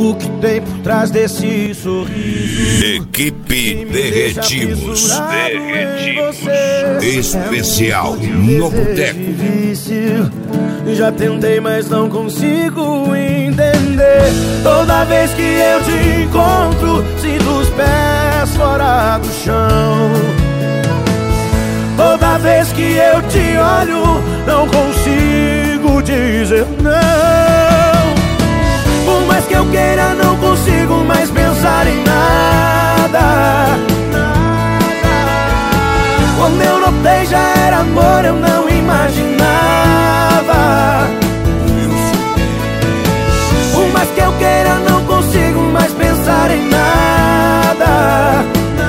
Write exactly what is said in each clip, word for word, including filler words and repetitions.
o que tem por trás desse sorriso. Equipe Derretimos, Derretimos especial no boteco. Já tentei, mas não consigo entender. Toda vez que eu te encontro, sinto os pés fora do chão. Toda vez que eu te olho, não consigo dizer não. Por mais que eu queira, não consigo mais pensar em nada. Quando eu notei já era amor, eu não imaginava. Por mais que eu queira, não consigo mais pensar em nada.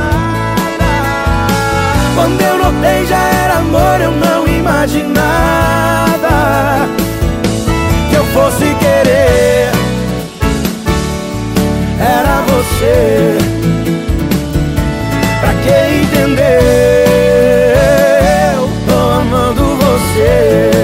Quando eu notei já era amor, eu não imaginava que eu fosse querer. Era você. Pra que entender? Eu tô amando você.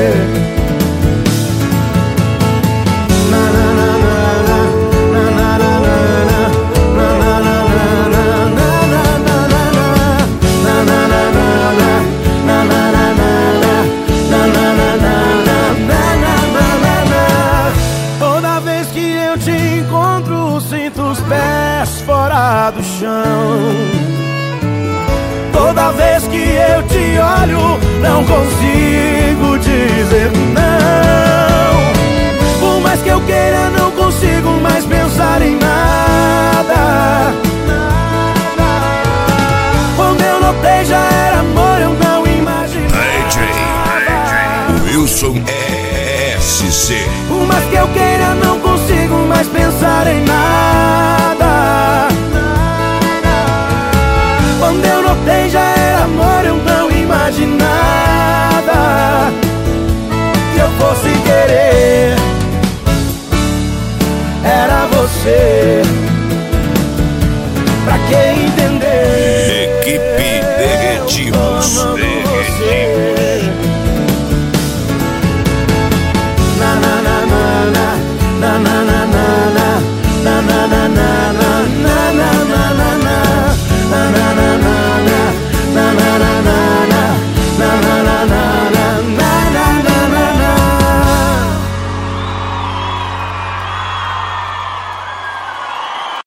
Toda vez que eu te encontro, sinto os pés fora do chão. Toda vez que eu te olho, não consigo dizer não. Por mais que eu queira, não consigo mais pensar em nada. Quando eu notei já era amor, eu não imaginava. D J Wilson S C. Por mais que eu queira, não consigo mais pensar em nada. Quando eu notei já era amor, eu não imaginava que eu fosse querer. Era você.